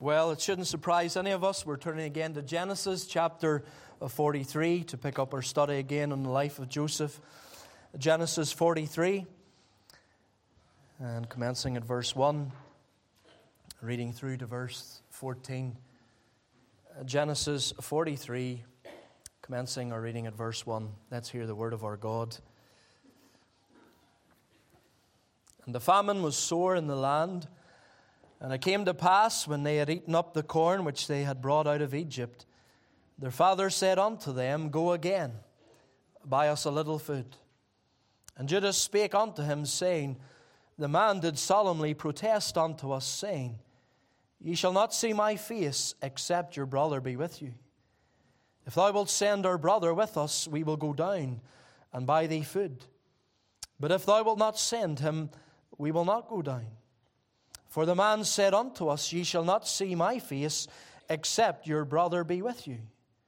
Well, it shouldn't surprise any of us. We're turning again to Genesis chapter 43 to pick up our study again on the life of Joseph. Genesis 43, and commencing at verse 1, reading through to verse 14. Genesis 43, commencing our reading at verse 1. Let's hear the word of our God. And the famine was sore in the land, and it came to pass, when they had eaten up the corn which they had brought out of Egypt, their father said unto them, Go again, buy us a little food. And Judah spake unto him, saying, The man did solemnly protest unto us, saying, Ye shall not see my face, except your brother be with you. If thou wilt send our brother with us, we will go down and buy thee food. But if thou wilt not send him, we will not go down. For the man said unto us, Ye shall not see my face, except your brother be with you.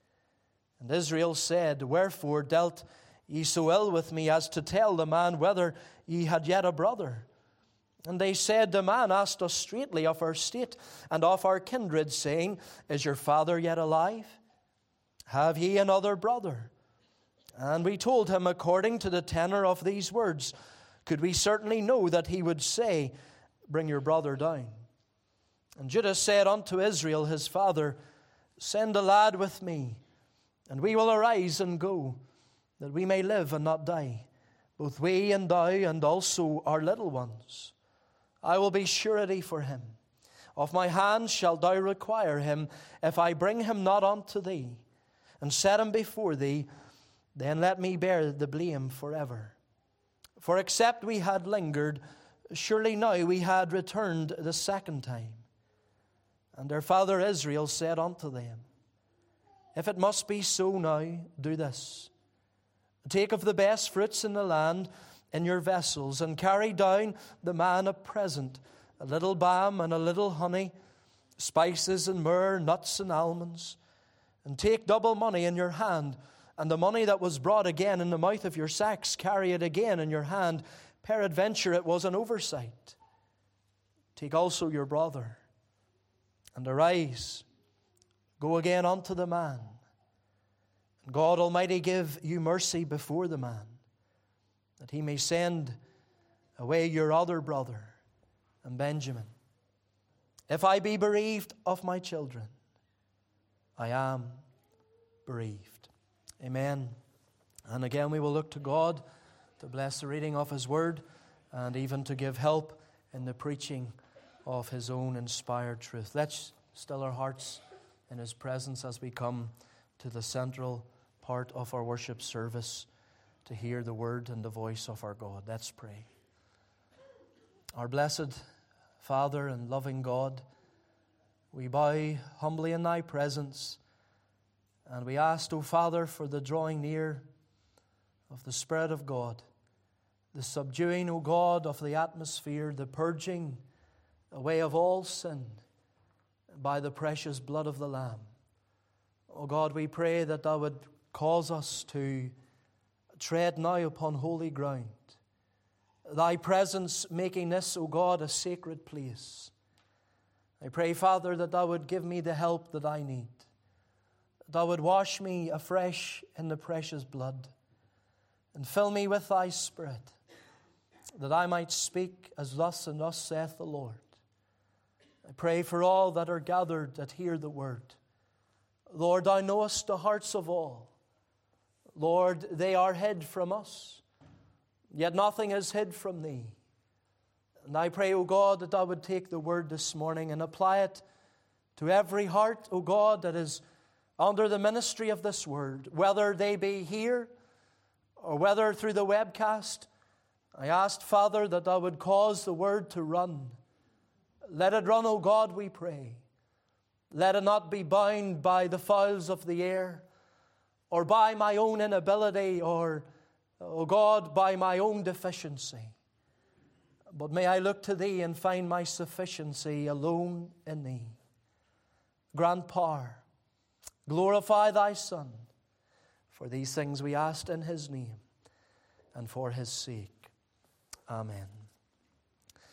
And Israel said, Wherefore dealt ye so ill with me, as to tell the man whether ye had yet a brother? And they said, The man asked us straitly of our state and of our kindred, saying, Is your father yet alive? Have ye another brother? And we told him according to the tenor of these words. Could we certainly know that he would say, Bring your brother down? And Judah said unto Israel his father, Send a lad with me, and we will arise and go, that we may live and not die, both we and thou, and also our little ones. I will be surety for him. Of my hand shalt thou require him, if I bring him not unto thee, and set him before thee, then let me bear the blame forever. For except we had lingered, surely now we had returned the second time. And their father Israel said unto them, If it must be so now, do this. Take of the best fruits in the land in your vessels, and carry down the man a present, a little balm and a little honey, spices and myrrh, nuts and almonds. And take double money in your hand, and the money that was brought again in the mouth of your sacks, carry it again in your hand. Peradventure it was an oversight. Take also your brother, and arise, go again unto the man. And God Almighty give you mercy before the man, that he may send away your other brother and Benjamin. If I be bereaved of my children, I am bereaved. Amen. And again we will look to God to bless the reading of His Word, and even to give help in the preaching of His own inspired truth. Let's still our hearts in His presence as we come to the central part of our worship service to hear the word and the voice of our God. Let's pray. Our blessed Father and loving God, we bow humbly in Thy presence, and we ask, O Father, for the drawing near of the Spirit of God, the subduing, O God, of the atmosphere, the purging away of all sin by the precious blood of the Lamb. O God, we pray that Thou would cause us to tread now upon holy ground, Thy presence making this, O God, a sacred place. I pray, Father, that Thou would give me the help that I need, that Thou would wash me afresh in the precious blood, and fill me with Thy Spirit, that I might speak as thus and thus saith the Lord. I pray for all that are gathered that hear the word. Lord, Thou knowest the hearts of all. Lord, they are hid from us, yet nothing is hid from Thee. And I pray, O God, that Thou would take the word this morning and apply it to every heart, O God, that is under the ministry of this word, whether they be here or whether through the webcast. I ask, Father, that Thou would cause the word to run. Let it run, O God, we pray. Let it not be bound by the fowls of the air, or by my own inability, or, O God, by my own deficiency. But may I look to Thee and find my sufficiency alone in Thee. Grant power. Glorify Thy Son. For these things we ask in His name and for His sake. Amen.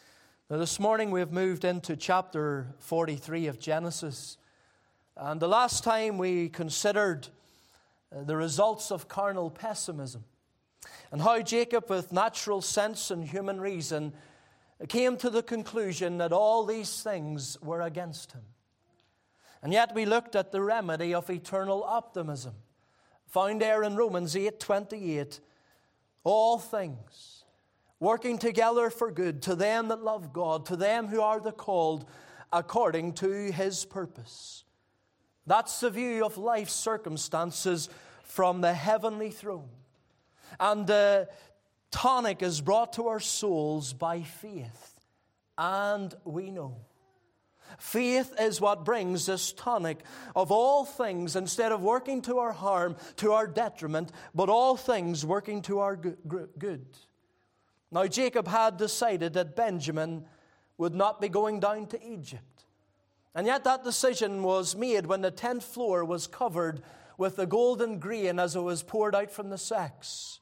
Now, this morning we have moved into chapter 43 of Genesis. And the last time we considered the results of carnal pessimism and how Jacob, with natural sense and human reason, came to the conclusion that all these things were against him. And yet we looked at the remedy of eternal optimism, found there in Romans 8:28. All things working together for good to them that love God, to them who are the called according to His purpose. That's the view of life's circumstances from the heavenly throne. And the tonic is brought to our souls by faith. And we know. Faith is what brings this tonic of all things, instead of working to our harm, to our detriment, but all things working to our good. Now, Jacob had decided that Benjamin would not be going down to Egypt. And yet that decision was made when the tent floor was covered with the golden grain as it was poured out from the sacks.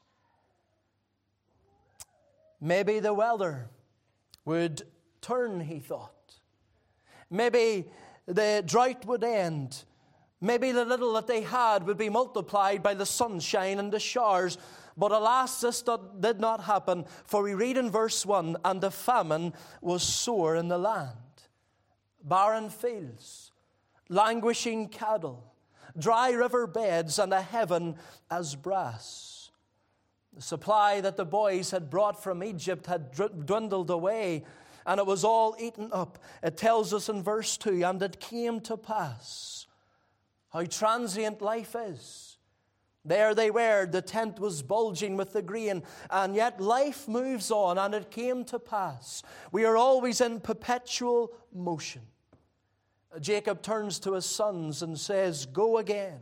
Maybe the weather would turn, he thought. Maybe the drought would end. Maybe the little that they had would be multiplied by the sunshine and the showers. But alas, this did not happen. For we read in verse 1, and the famine was sore in the land. Barren fields, languishing cattle, dry river beds, and a heaven as brass. The supply that the boys had brought from Egypt had dwindled away, and it was all eaten up. It tells us in verse 2, and it came to pass. How transient life is. There they were, the tent was bulging with the grain, and yet life moves on, and it came to pass. We are always in perpetual motion. Jacob turns to his sons and says, "Go again,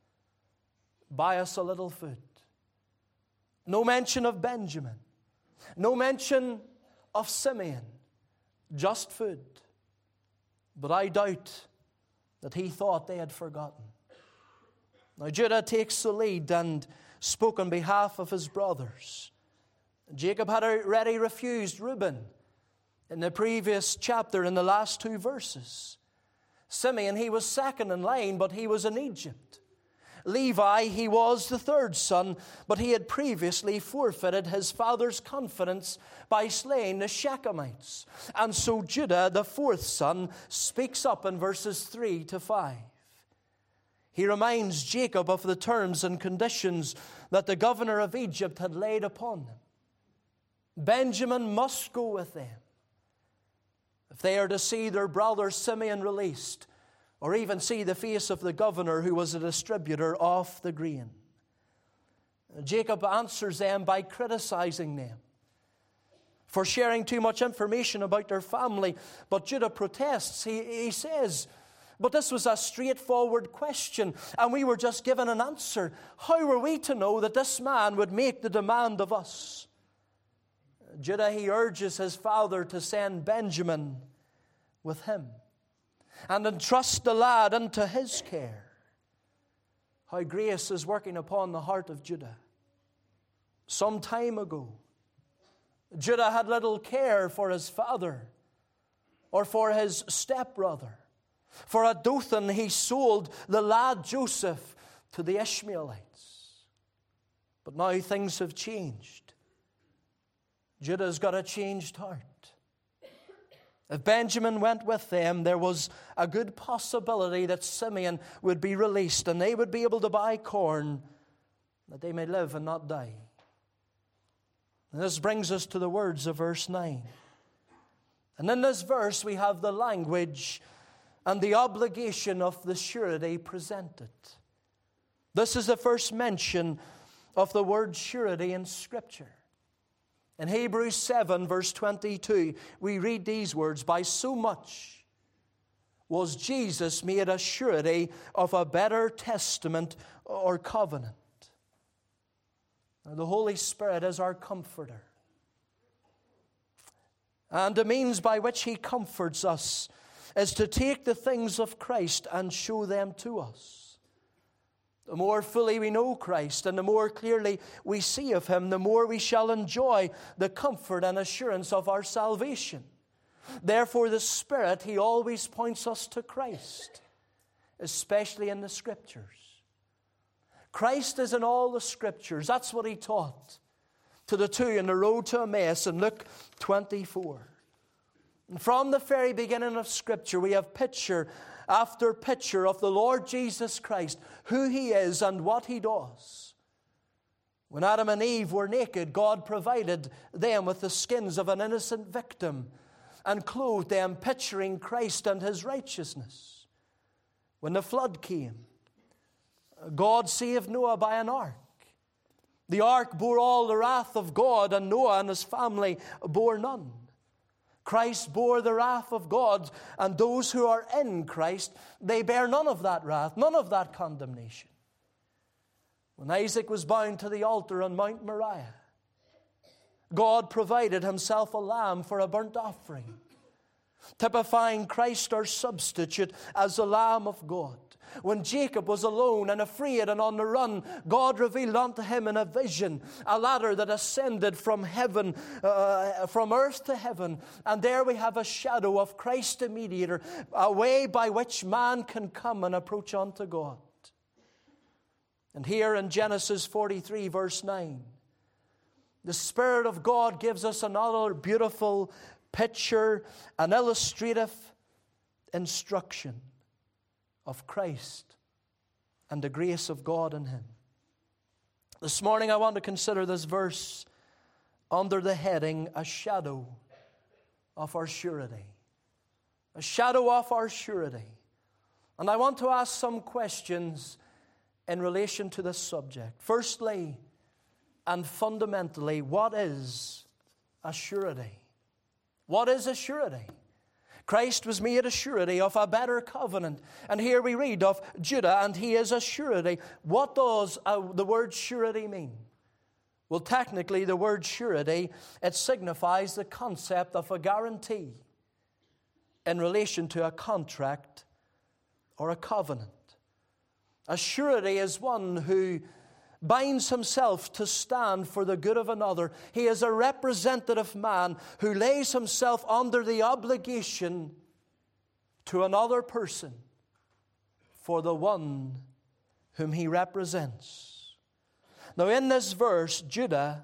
buy us a little food." No mention of Benjamin, no mention of Simeon, just food. But I doubt that he thought they had forgotten. Now Judah takes the lead and spoke on behalf of his brothers. Jacob had already refused Reuben in the previous chapter in the last 2 verses. Simeon, he was second in line, but he was in Egypt. Levi, he was the third son, but he had previously forfeited his father's confidence by slaying the Shechemites. And so Judah, the fourth son, speaks up in verses 3 to 5. He reminds Jacob of the terms and conditions that the governor of Egypt had laid upon them. Benjamin must go with them if they are to see their brother Simeon released, or even see the face of the governor who was a distributor of the grain. Jacob answers them by criticizing them for sharing too much information about their family. But Judah protests. He says, "But this was a straightforward question, and we were just given an answer. How were we to know that this man would make the demand of us?" Judah, he urges his father to send Benjamin with him and entrust the lad into his care. How grace is working upon the heart of Judah. Some time ago, Judah had little care for his father or for his stepbrother. For at Dothan he sold the lad Joseph to the Ishmaelites. But now things have changed. Judah's got a changed heart. If Benjamin went with them, there was a good possibility that Simeon would be released and they would be able to buy corn that they may live and not die. And this brings us to the words of verse 9. And in this verse we have the language and the obligation of the surety presented. This is the first mention of the word surety in Scripture. In Hebrews 7, verse 22, we read these words, "By so much was Jesus made a surety of a better testament or covenant." Now, the Holy Spirit is our comforter. And the means by which He comforts us is to take the things of Christ and show them to us. The more fully we know Christ and the more clearly we see of Him, the more we shall enjoy the comfort and assurance of our salvation. Therefore, the Spirit, He always points us to Christ, especially in the Scriptures. Christ is in all the Scriptures. That's what He taught to the two in the road to Emmaus in Luke 24. And from the very beginning of Scripture, we have picture after picture of the Lord Jesus Christ, who He is and what He does. When Adam and Eve were naked, God provided them with the skins of an innocent victim and clothed them, picturing Christ and His righteousness. When the flood came, God saved Noah by an ark. The ark bore all the wrath of God, and Noah and his family bore none. Christ bore the wrath of God, and those who are in Christ, they bear none of that wrath, none of that condemnation. When Isaac was bound to the altar on Mount Moriah, God provided Himself a lamb for a burnt offering, typifying Christ our substitute as the Lamb of God. When Jacob was alone and afraid and on the run, God revealed unto him in a vision a ladder that ascended from heaven, from earth to heaven. And there we have a shadow of Christ the mediator, a way by which man can come and approach unto God. And here in Genesis 43 verse 9, the Spirit of God gives us another beautiful picture, an illustrative instruction of Christ and the grace of God in Him. This morning I want to consider this verse under the heading, a shadow of our surety. A shadow of our surety. And I want to ask some questions in relation to this subject. Firstly and fundamentally, what is a surety? What is a surety? Christ was made a surety of a better covenant. And here we read of Judah, and he is a surety. What does the word surety mean? Well, technically, the word surety, it signifies the concept of a guarantee in relation to a contract or a covenant. A surety is one who binds himself to stand for the good of another. He is a representative man who lays himself under the obligation to another person for the one whom he represents. Now in this verse, Judah,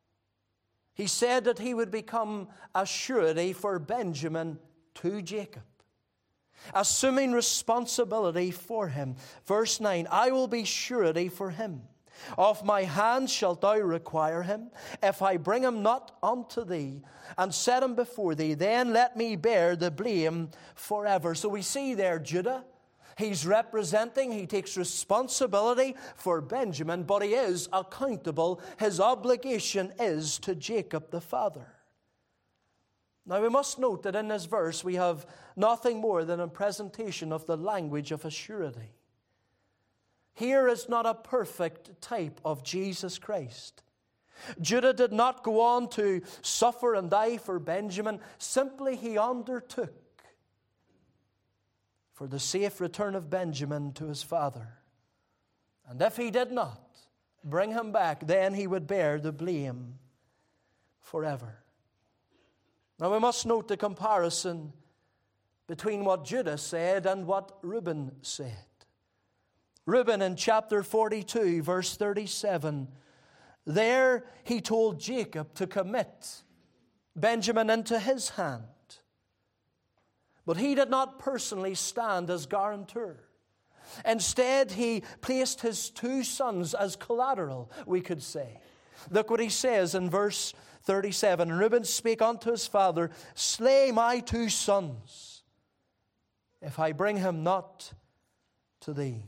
he said that he would become a surety for Benjamin to Jacob, assuming responsibility for him. Verse 9, I will be surety for him. Of my hand shalt thou require him. If I bring him not unto thee, and set him before thee, then let me bear the blame forever. So we see there Judah. He's representing, he takes responsibility for Benjamin, but he is accountable. His obligation is to Jacob the father. Now we must note that in this verse we have nothing more than a presentation of the language of a surety. Here is not a perfect type of Jesus Christ. Judah did not go on to suffer and die for Benjamin. Simply he undertook for the safe return of Benjamin to his father. And if he did not bring him back, then he would bear the blame forever. Now we must note the comparison between what Judah said and what Reuben said. Reuben in chapter 42, verse 37, there he told Jacob to commit Benjamin into his hand. But he did not personally stand as guarantor. Instead, he placed his two sons as collateral, we could say. Look what he says in verse 37. And Reuben spake unto his father, slay my two sons, if I bring him not to thee.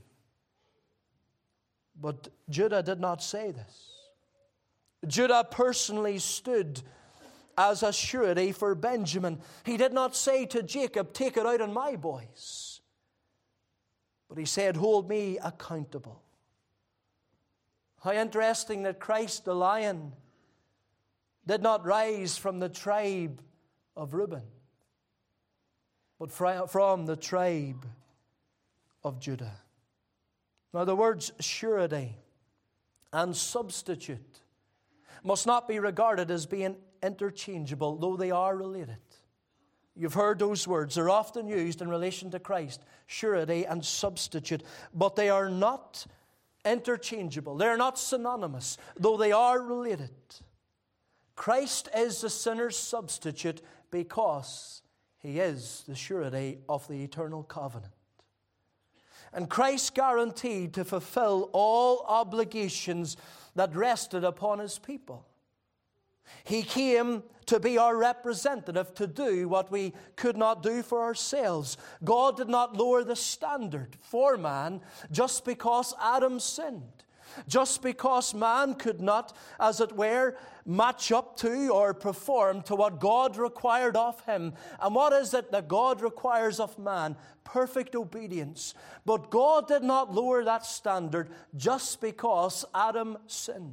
But Judah did not say this. Judah personally stood as a surety for Benjamin. He did not say to Jacob, take it out on my boys. But he said, hold me accountable. How interesting that Christ the Lion did not rise from the tribe of Reuben, but from the tribe of Judah. Now the words surety and substitute must not be regarded as being interchangeable, though they are related. You've heard those words. They're often used in relation to Christ, surety and substitute, but they are not interchangeable. They're not synonymous, though they are related. Christ is the sinner's substitute because he is the surety of the eternal covenant. And Christ guaranteed to fulfill all obligations that rested upon his people. He came to be our representative, to do what we could not do for ourselves. God did not lower the standard for man just because Adam sinned. Just because man could not, as it were, match up to or perform to what God required of him. And what is it that God requires of man? Perfect obedience. But God did not lower that standard just because Adam sinned.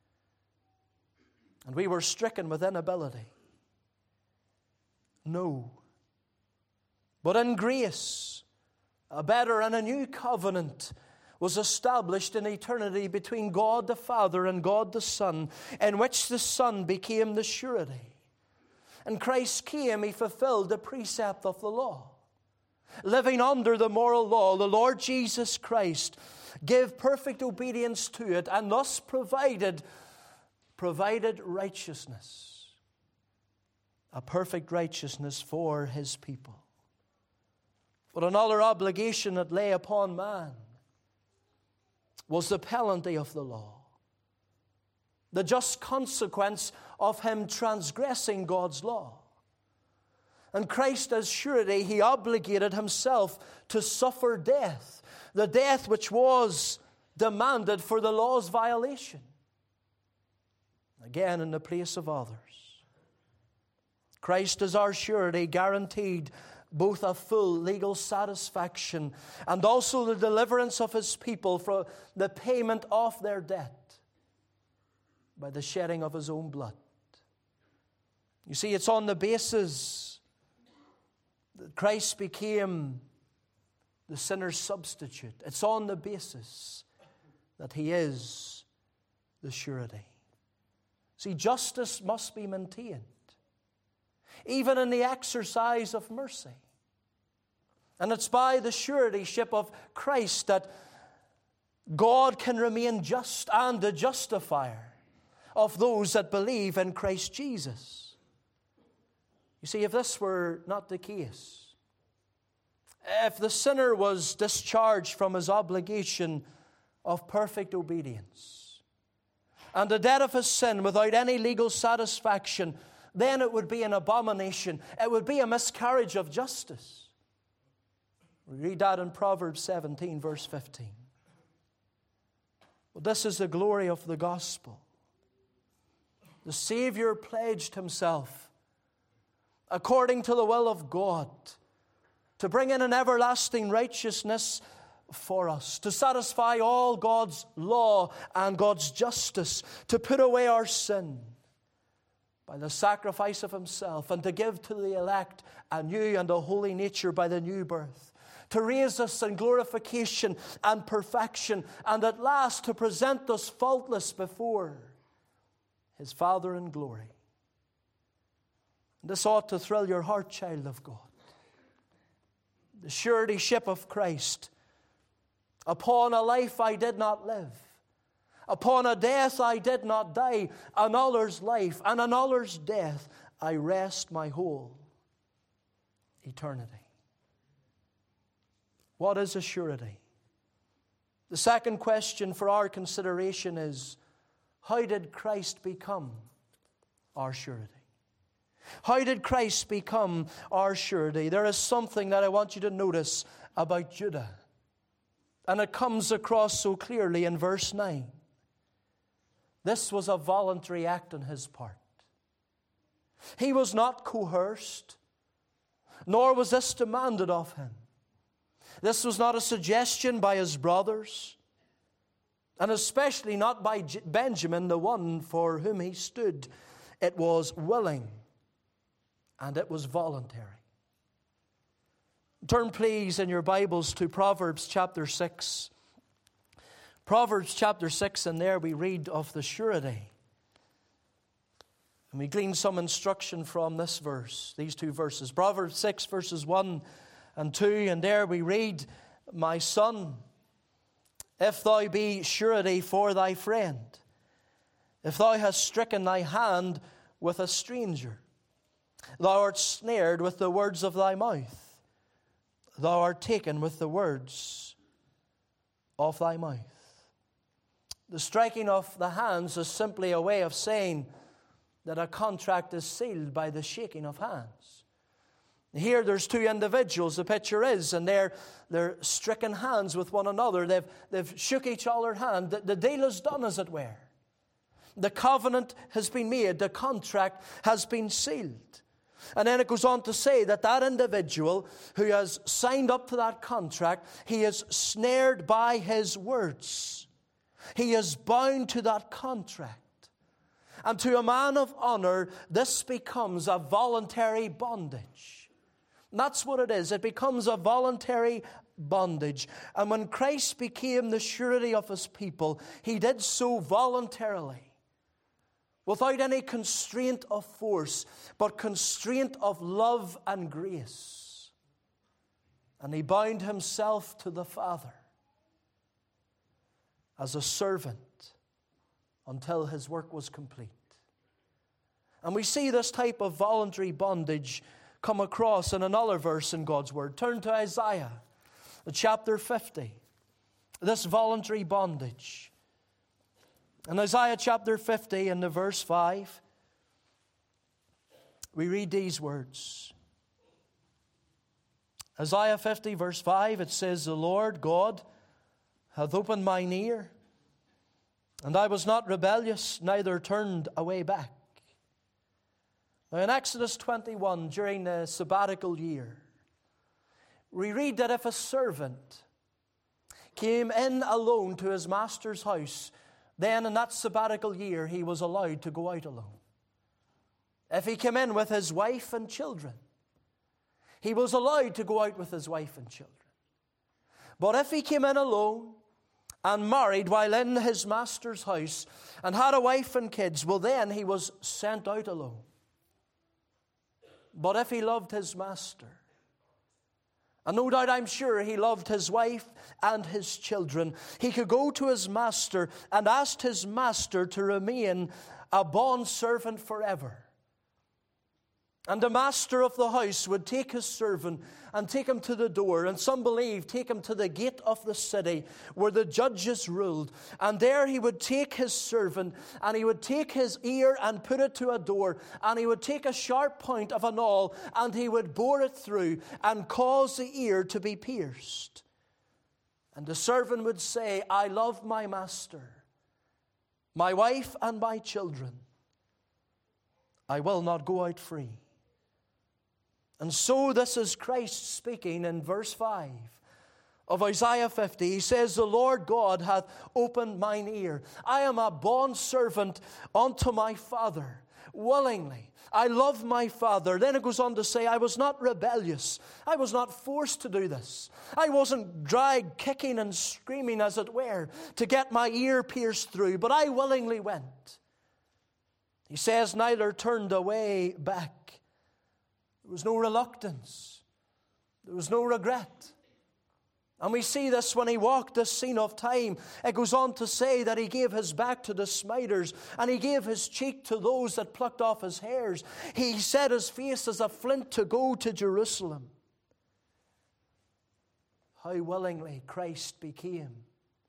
And we were stricken with inability. No. But in grace, a better and a new covenant was established in eternity between God the Father and God the Son, in which the Son became the surety. And Christ came, he fulfilled the precept of the law. Living under the moral law, the Lord Jesus Christ gave perfect obedience to it and thus provided righteousness, a perfect righteousness for his people. But another obligation that lay upon man was the penalty of the law, the just consequence of him transgressing God's law. And Christ, as surety, he obligated himself to suffer death, the death which was demanded for the law's violation. Again, in the place of others. Christ, as our surety, guaranteed both a full legal satisfaction and also the deliverance of his people from the payment of their debt by the shedding of his own blood. You see, it's on the basis that Christ became the sinner's substitute. It's on the basis that he is the surety. See, justice must be maintained, even in the exercise of mercy. And it's by the suretyship of Christ that God can remain just and the justifier of those that believe in Christ Jesus. You see, if this were not the case, if the sinner was discharged from his obligation of perfect obedience, and the debt of his sin without any legal satisfaction, then it would be an abomination. It would be a miscarriage of justice. We read that in Proverbs 17, verse 15. But this is the glory of the gospel. The Savior pledged himself, according to the will of God, to bring in an everlasting righteousness for us, to satisfy all God's law and God's justice, to put away our sin by the sacrifice of himself, and to give to the elect a new and a holy nature by the new birth, to raise us in glorification and perfection, and at last to present us faultless before his Father in glory. This ought to thrill your heart, child of God. The suretyship of Christ upon a life I did not live, upon a death I did not die, another's life and another's death, I rest my whole eternity. What is a surety? The second question for our consideration is, how did Christ become our surety? How did Christ become our surety? There is something that I want you to notice about Judah. And it comes across so clearly in verse 9. This was a voluntary act on his part. He was not coerced, nor was this demanded of him. This was not a suggestion by his brothers, and especially not by Benjamin, the one for whom he stood. It was willing, and it was voluntary. Turn, please, in your Bibles to Proverbs chapter 6. Proverbs chapter 6, and there we read of the surety And we glean some instruction from this verse, these two verses. Proverbs 6, verses 1 and 2. And there we read, "My son, if thou be surety for thy friend, if thou hast stricken thy hand with a stranger, thou art snared with the words of thy mouth. Thou art taken with the words of thy mouth." The striking of the hands is simply a way of saying that a contract is sealed by the shaking of hands. Here there's two individuals, the picture is, and they're stricken hands with one another. They've shook each other's hand. The deal is done, as it were. The covenant has been made. The contract has been sealed. And then it goes on to say that that individual who has signed up to that contract, he is snared by his words. He is bound to that contract. And to a man of honor, this becomes a voluntary bondage. And that's what it is. It becomes a voluntary bondage. And when Christ became the surety of his people, he did so voluntarily, without any constraint of force, but constraint of love and grace. And he bound himself to the Father as a servant until his work was complete. And we see this type of voluntary bondage come across in another verse in God's Word. Turn to Isaiah, chapter 50. This voluntary bondage. In Isaiah chapter 50, in the verse 5, we read these words. Isaiah 50, verse 5, it says, "The Lord God hath opened mine ear, and I was not rebellious, neither turned away back." Now in Exodus 21, during the sabbatical year, we read that if a servant came in alone to his master's house, then in that sabbatical year he was allowed to go out alone. If he came in with his wife and children, he was allowed to go out with his wife and children. But if he came in alone and married while in his master's house and had a wife and kids, well, then he was sent out alone. But if he loved his master, and no doubt I'm sure he loved his wife and his children, he could go to his master and ask his master to remain a bondservant forever. And the master of the house would take his servant and take him to the door, and some believe take him to the gate of the city where the judges ruled. And there he would take his servant, and he would take his ear and put it to a door, and he would take a sharp point of an awl, and he would bore it through and cause the ear to be pierced. And the servant would say, "I love my master, my wife and my children. I will not go out free." And so this is Christ speaking in verse 5 of Isaiah 50. He says, "The Lord God hath opened mine ear. I am a bondservant unto my Father, willingly. I love my Father." Then it goes on to say, "I was not rebellious. I was not forced to do this. I wasn't dragged kicking and screaming, as it were, to get my ear pierced through, but I willingly went." He says, "Neither turned away back." There was no reluctance. There was no regret. And we see this when he walked this scene of time. It goes on to say that he gave his back to the smiters, and he gave his cheek to those that plucked off his hairs. He set his face as a flint to go to Jerusalem. How willingly Christ became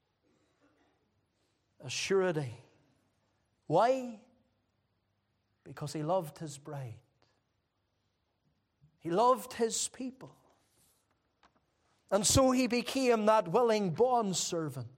a surety. Why? Because he loved his bride. He loved his people. And so he became that willing bondservant.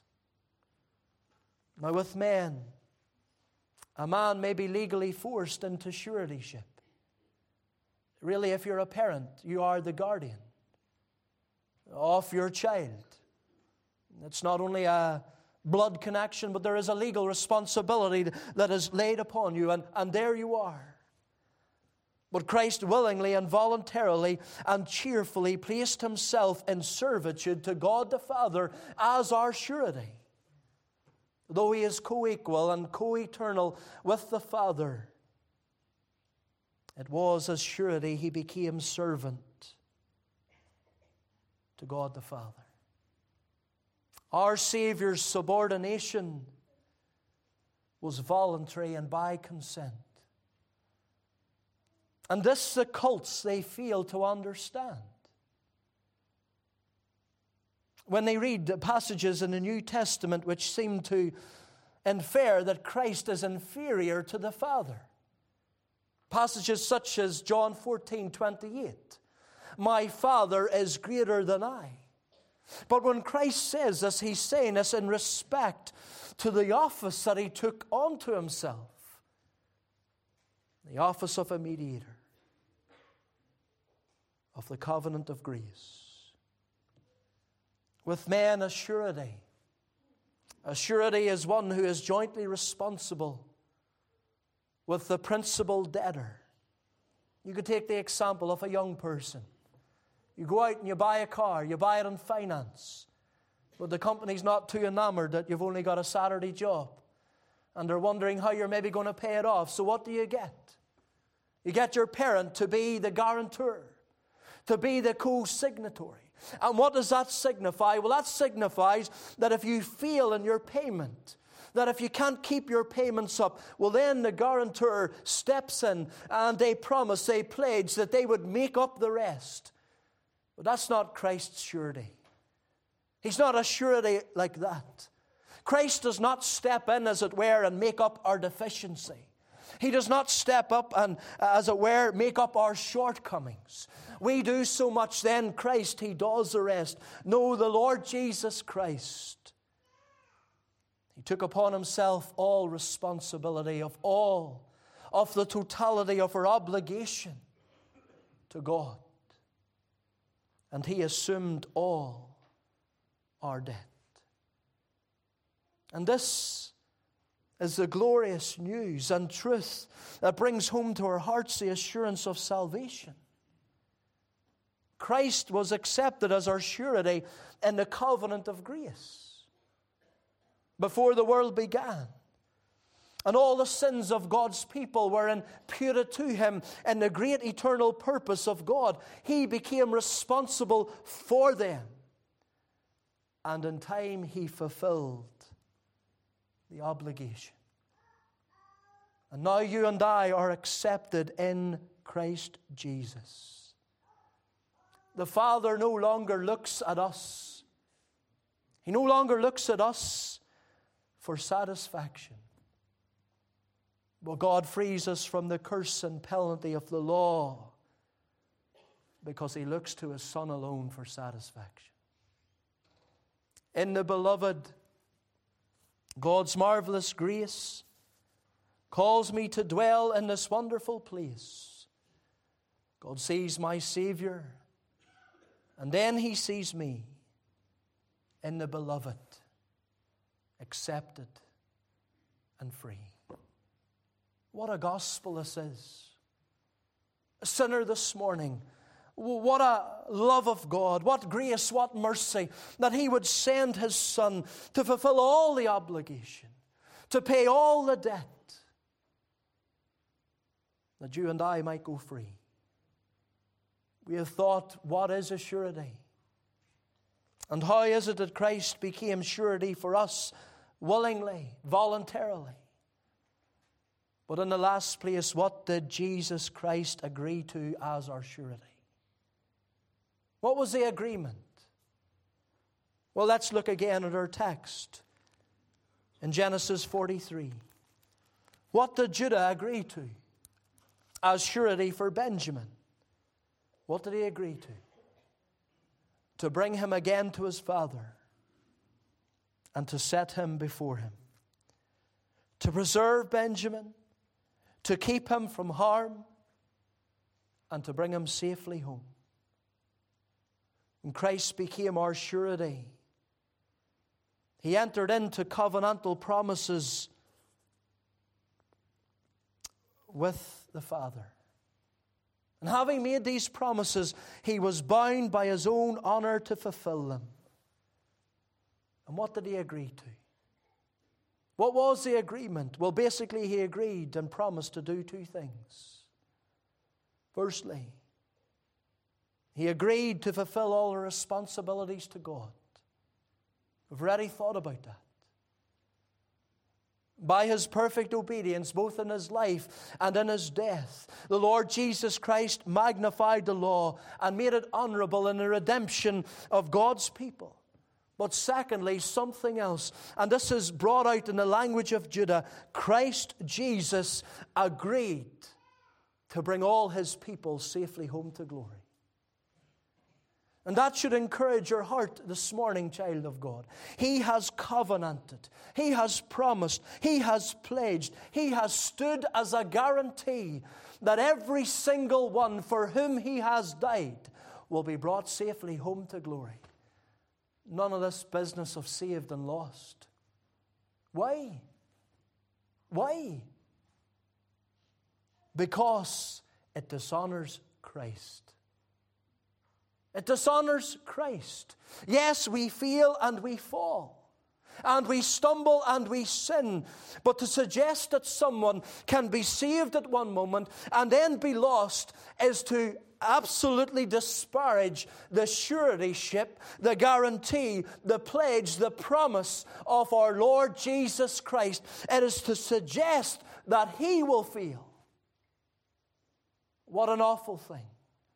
Now with men, a man may be legally forced into suretyship. Really, if you're a parent, you are the guardian of your child. It's not only a blood connection, but there is a legal responsibility that is laid upon you, and there you are. But Christ willingly and voluntarily and cheerfully placed himself in servitude to God the Father as our surety. Though he is co-equal and co-eternal with the Father, It was as surety he became servant to God the Father. Our Savior's subordination was voluntary and by consent. And this the cults, they fail to understand. When they read the passages in the New Testament which seem to infer that Christ is inferior to the Father. Passages such as John 14:28. My Father is greater than I. But when Christ says this, he's saying this in respect to the office that he took onto himself. The office of a mediator of the covenant of grace. With men, a surety. A surety is one who is jointly responsible with the principal debtor. You could take the example of a young person. You go out and you buy a car, you buy it on finance, but the company's not too enamored that you've only got a Saturday job, and they're wondering how you're maybe going to pay it off. So what do you get? You get your parent to be the guarantor, to be the co-signatory. And what does that signify? Well, that signifies that if you fail in your payment, that if you can't keep your payments up, well then the guarantor steps in and they promise, they pledge that they would make up the rest. But that's not Christ's surety. He's not a surety like that. Christ does not step in, as it were, and make up our deficiency. He does not step up and, as it were, make up our shortcomings. We do so much, then Christ, he does the rest. No, the Lord Jesus Christ, he took upon himself all responsibility of the totality of our obligation to God. And he assumed all our debt. And this is the glorious news and truth that brings home to our hearts the assurance of salvation. Christ was accepted as our surety in the covenant of grace before the world began. And all the sins of God's people were imputed to him in the great eternal purpose of God. He became responsible for them. And in time he fulfilled the obligation. And now you and I are accepted in Christ Jesus. The Father no longer looks at us. He no longer looks at us for satisfaction. But God frees us from the curse and penalty of the law because he looks to his Son alone for satisfaction. In the Beloved, God's marvelous grace calls me to dwell in this wonderful place. God sees my Savior, and then he sees me in the Beloved, accepted and free. What a gospel this is. A sinner this morning, what a love of God, what grace, what mercy, that he would send his Son to fulfill all the obligation, to pay all the debt, that you and I might go free. We have thought, what is a surety? And how is it that Christ became surety for us willingly, voluntarily? But in the last place, what did Jesus Christ agree to as our surety? What was the agreement? Well, let's look again at our text in Genesis 43. What did Judah agree to as surety for Benjamin? What did he agree to? To bring him again to his father and to set him before him. To preserve Benjamin, to keep him from harm, and to bring him safely home. And Christ became our surety. He entered into covenantal promises with the Father. And having made these promises, he was bound by his own honor to fulfill them. And what did he agree to? What was the agreement? Well, basically he agreed and promised to do two things. Firstly, he agreed to fulfill all the responsibilities to God. We've already thought about that. By his perfect obedience, both in his life and in his death, the Lord Jesus Christ magnified the law and made it honorable in the redemption of God's people. But secondly, something else, and this is brought out in the language of Judah. Christ Jesus agreed to bring all his people safely home to glory. And that should encourage your heart this morning, child of God. He has covenanted. He has promised. He has pledged. He has stood as a guarantee that every single one for whom he has died will be brought safely home to glory. None of this business of saved and lost. Why? Why? Because it dishonors Christ. It dishonors Christ. Yes, we fail and we fall, and we stumble and we sin. But to suggest that someone can be saved at one moment and then be lost is to absolutely disparage the suretyship, the guarantee, the pledge, the promise of our Lord Jesus Christ. It is to suggest that he will fail. What an awful thing.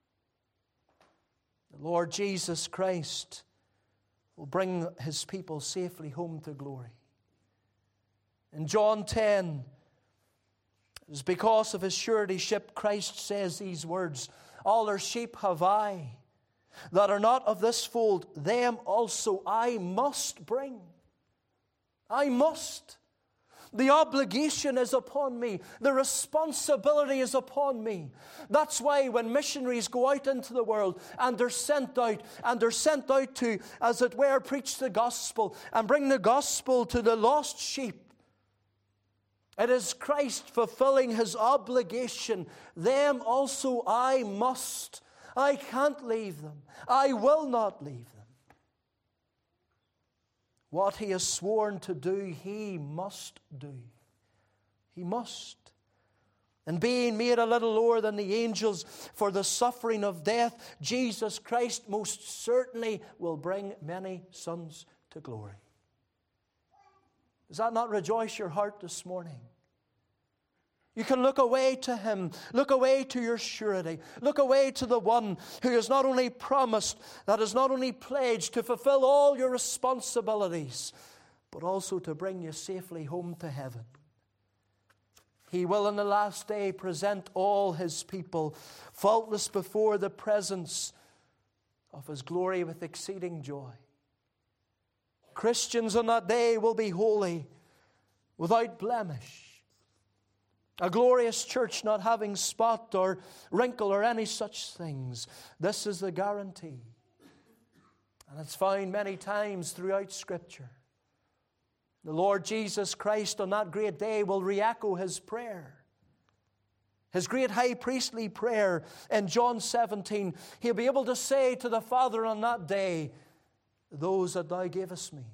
The Lord Jesus Christ will bring his people safely home to glory. In John 10, it is because of his suretyship, Christ says these words, "All their sheep have I, that are not of this fold, them also I must bring." I must. The obligation is upon me. The responsibility is upon me. That's why when missionaries go out into the world and they're sent out to, as it were, preach the gospel and bring the gospel to the lost sheep, it is Christ fulfilling his obligation. Them also I must. I can't leave them. I will not leave them. What he has sworn to do, he must do. He must. And being made a little lower than the angels for the suffering of death, Jesus Christ most certainly will bring many sons to glory. Does that not rejoice your heart this morning? You can look away to him. Look away to your surety. Look away to the one who has not only promised, that has not only pledged to fulfill all your responsibilities, but also to bring you safely home to heaven. He will in the last day present all his people faultless before the presence of his glory with exceeding joy. Christians on that day will be holy, without blemish. A glorious church not having spot or wrinkle or any such things. This is the guarantee. And it's found many times throughout Scripture. The Lord Jesus Christ on that great day will re-echo his prayer. His great high priestly prayer in John 17. He'll be able to say to the Father on that day, "Those that thou gavest me,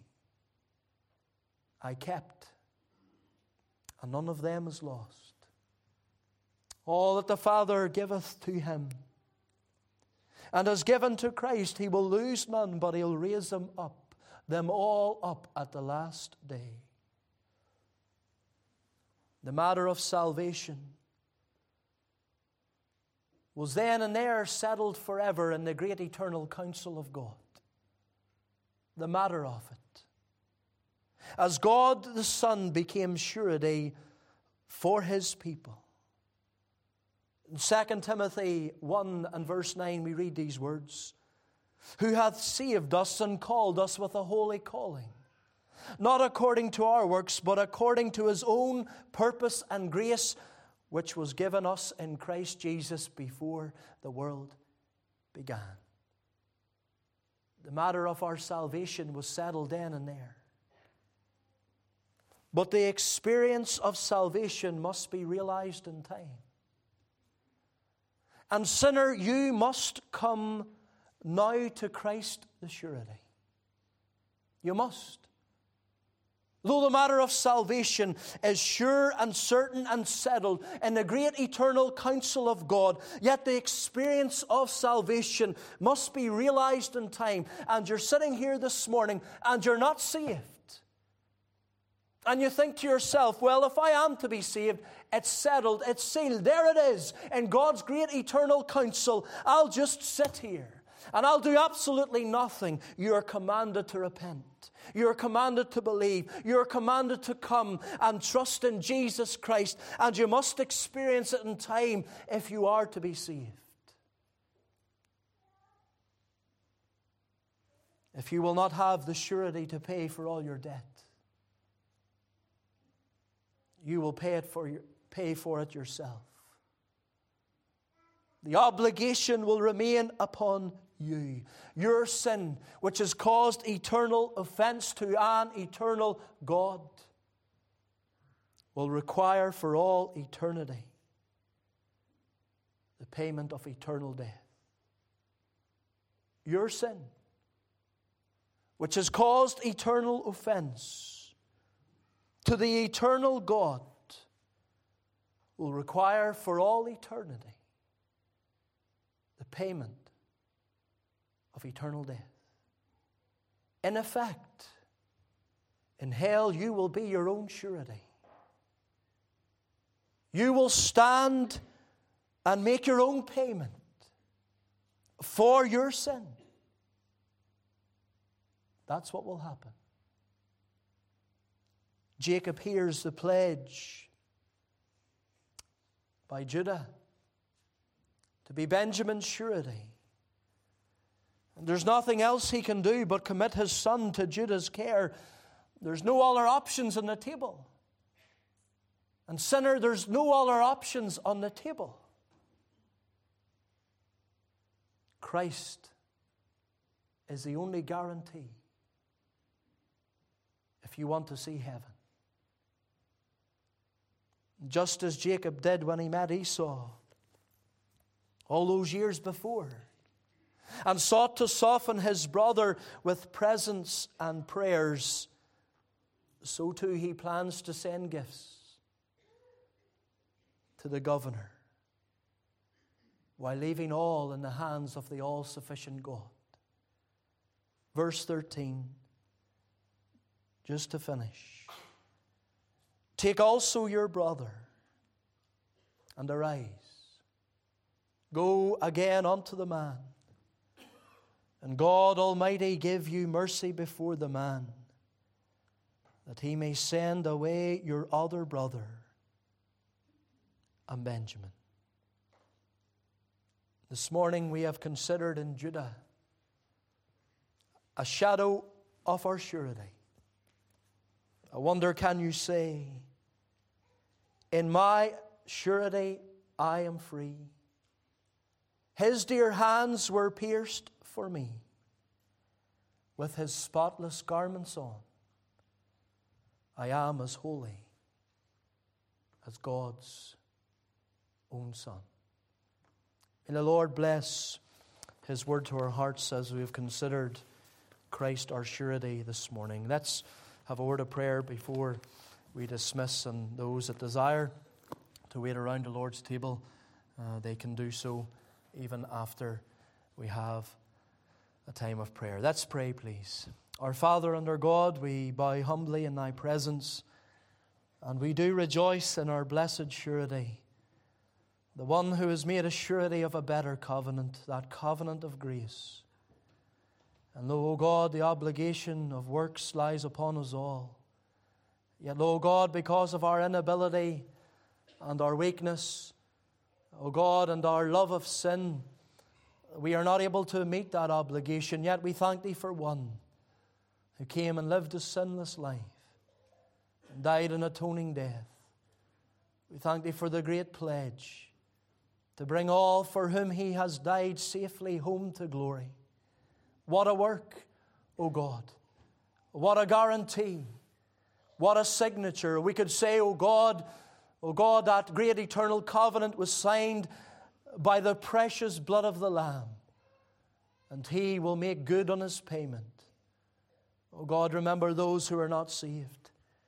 I kept, and none of them is lost. All that the Father giveth to him, and has given to Christ, he will lose none, but he'll raise them all up at the last day." The matter of salvation was then and there settled forever in the great eternal counsel of God. The matter of it. As God the Son became surety for his people. In 2 Timothy 1 and verse 9 we read these words, "Who hath saved us and called us with a holy calling, not according to our works, but according to his own purpose and grace, which was given us in Christ Jesus before the world began." The matter of our salvation was settled then and there. But the experience of salvation must be realized in time. And sinner, you must come now to Christ the surety. You must. Though the matter of salvation is sure and certain and settled in the great eternal counsel of God, yet the experience of salvation must be realized in time. And you're sitting here this morning and you're not saved. And you think to yourself, well, if I am to be saved, it's settled, it's sealed. There it is in God's great eternal counsel. I'll just sit here and I'll do absolutely nothing. You're commanded to repent. You're commanded to believe. You're commanded to come and trust in Jesus Christ. And you must experience it in time if you are to be saved. If you will not have the surety to pay for all your debt, you will pay for it yourself. The obligation will remain upon you. Your sin, which has caused eternal offense to an eternal God, will require for all eternity the payment of eternal death. Your sin, which has caused eternal offense to the eternal God, will require for all eternity the payment of eternal death. In effect, in hell you will be your own surety. You will stand and make your own payment for your sin. That's what will happen. Jacob hears the pledge by Judah to be Benjamin's surety. And there's nothing else he can do but commit his son to Judah's care. There's no other options on the table. And sinner, there's no other options on the table. Christ is the only guarantee if you want to see heaven. Just as Jacob did when he met Esau all those years before, and sought to soften his brother with presents and prayers, so too he plans to send gifts to the governor, while leaving all in the hands of the all-sufficient God. Verse 13, just to finish. Take also your brother, and arise. Go again unto the man, and God Almighty give you mercy before the man, that he may send away your other brother, and Benjamin. This morning we have considered in Judah a shadow of our surety. I wonder, can you say, in my surety I am free. His dear hands were pierced for me. With his spotless garments on, I am as holy as God's own Son. May the Lord bless his word to our hearts as we have considered Christ our surety this morning. Let's have a word of prayer before we dismiss, and those that desire to wait around the Lord's table, they can do so even after we have a time of prayer. Let's pray, please. Our Father and our God, we bow humbly in thy presence, and we do rejoice in our blessed surety, the one who has made a surety of a better covenant, that covenant of grace. And though, O God, the obligation of works lies upon us all, yet, O God, because of our inability and our weakness, O God, and our love of sin, we are not able to meet that obligation. Yet we thank thee for one who came and lived a sinless life and died an atoning death. We thank thee for the great pledge to bring all for whom he has died safely home to glory. What a work, O God. What a guarantee. What a signature. We could say, O God, that great eternal covenant was signed by the precious blood of the Lamb, and he will make good on his payment. O God, remember those who are not saved.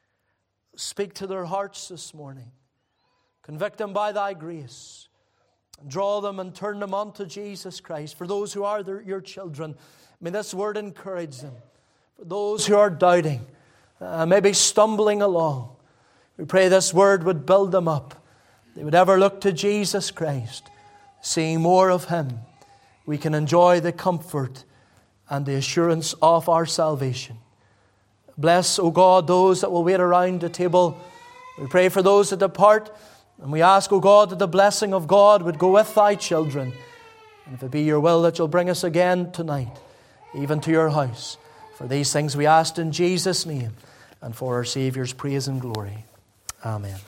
speak to their hearts this morning. Convict them by thy grace. And draw them and turn them on to Jesus Christ. For those who are your children, may this word encourage them. For those who are doubting, maybe stumbling along, we pray this word would build them up. They would ever look to Jesus Christ. Seeing more of Him, we can enjoy the comfort and the assurance of our salvation. Bless, O God, those that will wait around the table. We pray for those that depart. And we ask, O God, that the blessing of God would go with thy children. And if it be your will that you'll bring us again tonight, even to your house. For these things we ask in Jesus' name, and for our Saviour's praise and glory. Amen.